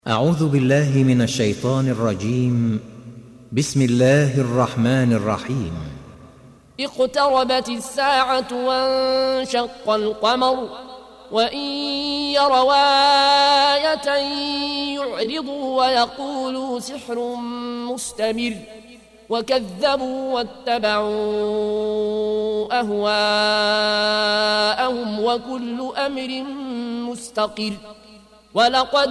أعوذ بالله من الشيطان الرجيم. بسم الله الرحمن الرحيم. اقتربت الساعة وانشق القمر وإن يروا آية يعرضوا ويقولوا سحر مستمر وكذبوا واتبعوا أهواءهم وكل أمر مستقر. ولقد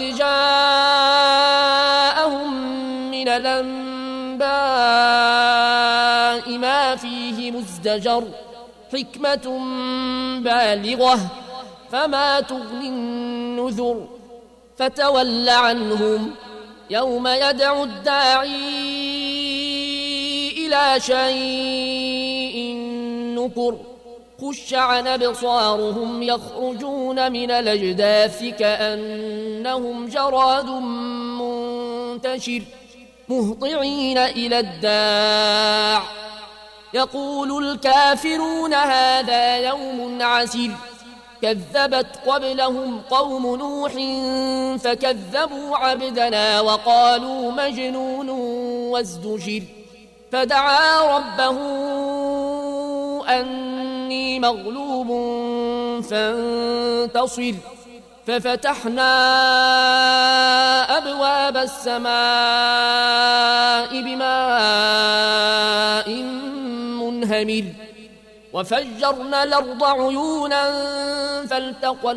جاءهم من الأنباء ما فيه مزدجر حكمة بالغة فما تغني النذر. فتول عنهم يوم يدعو الداعي إلى شيء نكر. خش عن أبصارهم يخرجون من الأجداث كأنهم جراد منتشر مهطعين إلى الداع يقول الكافرون هذا يوم عسير. كذبت قبلهم قوم نوح فكذبوا عبدنا وقالوا مجنون وازدجر. فدعا ربه أني مغلوب فانتصر. ففتحنا أبواب السماء بماء منهمر وفجرنا الأرض عيونا فالتقى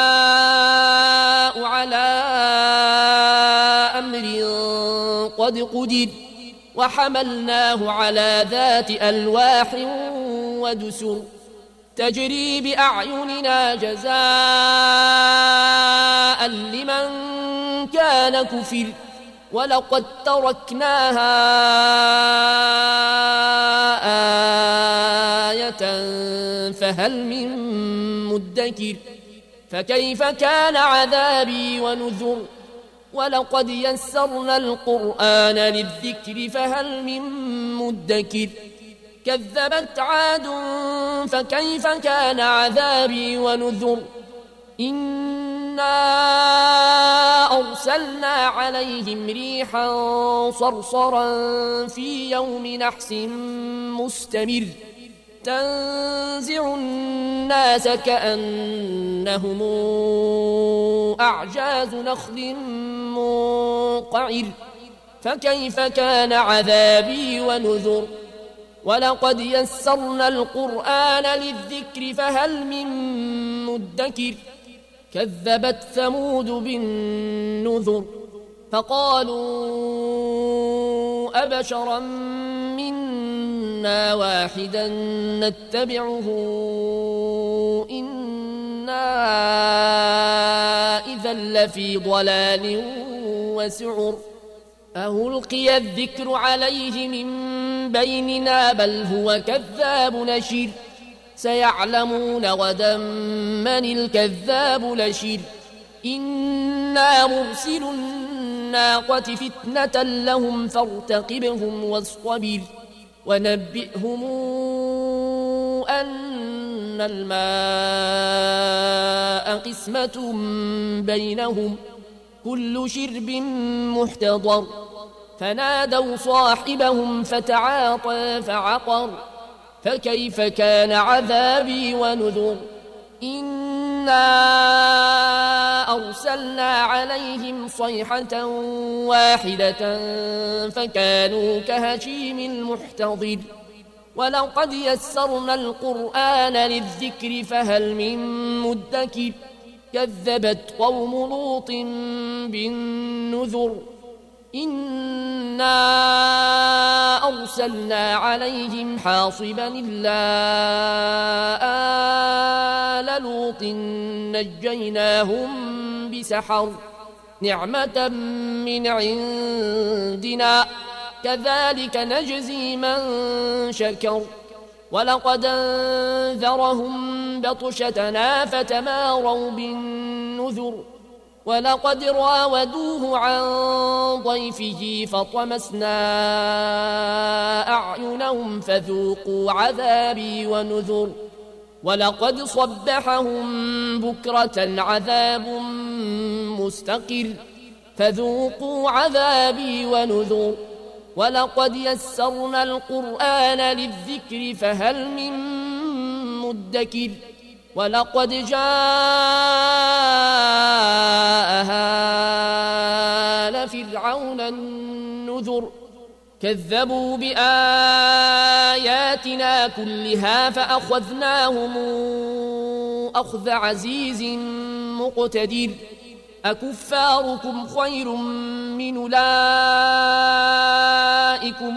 الماء على أمر قد قدر وحملناه على ذات ألواح ودسر تجري بأعيننا جزاء لمن كان كفر. ولقد تركناها آية فهل من مدكر. فكيف كان عذابي ونذر. ولقد يسرنا القرآن للذكر فهل من مدكر. كذبت عاد فكيف كان عذابي ونذر. إنا أرسلنا عليهم ريحا صرصرا في يوم نحس مستمر تنزع الناس كأنهم أعجاز نخل منقعر. فكيف كان عذابي ونذر. ولقد يسرنا القرآن للذكر فهل من مدكر. كذبت ثمود بالنذر فقالوا أبشرا منا واحدا نتبعه إنا إذا لفي ضلال وسعر. ألقي الذكر عليه من بيننا بل هو كذاب نشر. سيعلمون غدا من الكذاب نشر. إنا مرسل الناقة فتنة لهم فارتقبهم واصطبر. ونبئهم أن الماء قسمة بينهم كل شرب محتضر. فنادوا صاحبهم فتعاطى فعقر. فكيف كان عذابي ونذر. إنا أرسلنا عليهم صيحة واحدة فكانوا كهشيم المحتضر. ولقد يسرنا القرآن للذكر فهل من مدكر. كذبت قوم لوط بالنذر. إنا أرسلنا عليهم حاصبا إلا آل لوط نجيناهم بسحر نعمة من عندنا كذلك نجزي من شكر. ولقد أنذرهم بطشتنا فتماروا بالنذر. ولقد راودوه عن ضيفه فطمسنا أعينهم فذوقوا عذابي ونذر. ولقد صبحهم بكرة عذاب مستقر فذوقوا عذابي ونذر ولقد يسرنا القرآن للذكر فهل من مدكر ولقد جاء آل فرعون النذر كذبوا بآياتنا كلها فأخذناهم أخذ عزيز مقتدر أكفاركم خير من أولئكم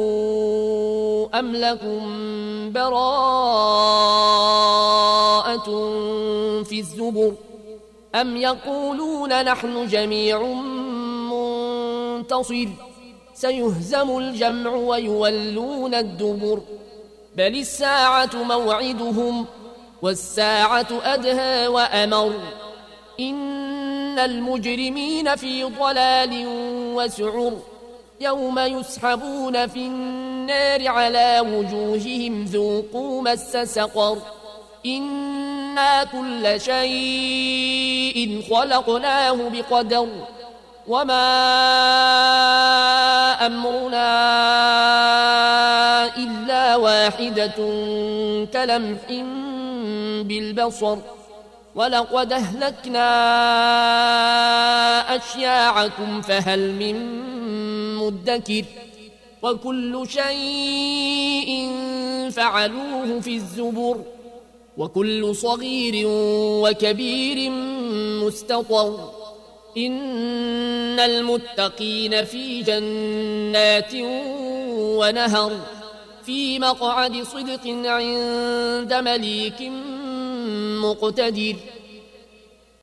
أم لكم براءة في الزبر أم يقولون نحن جميع منتصر سيهزم الجمع ويولون الدبر بل الساعة موعدهم والساعة أدهى وأمر إن المجرمين في ضلال وسعر يوم يسحبون في النار على وجوههم ذوقوا مس سقر إنا كل شيء خلقناه بقدر وما أمرنا إلا واحدة كلمح بالبصر ولقد أهلكنا أشياعكم فهل من مدكر وكل شيء فعلوه في الزبر وكل صغير وكبير مستطر إن المتقين في جنات ونهر في مقعد صدق عند مليك مقتدر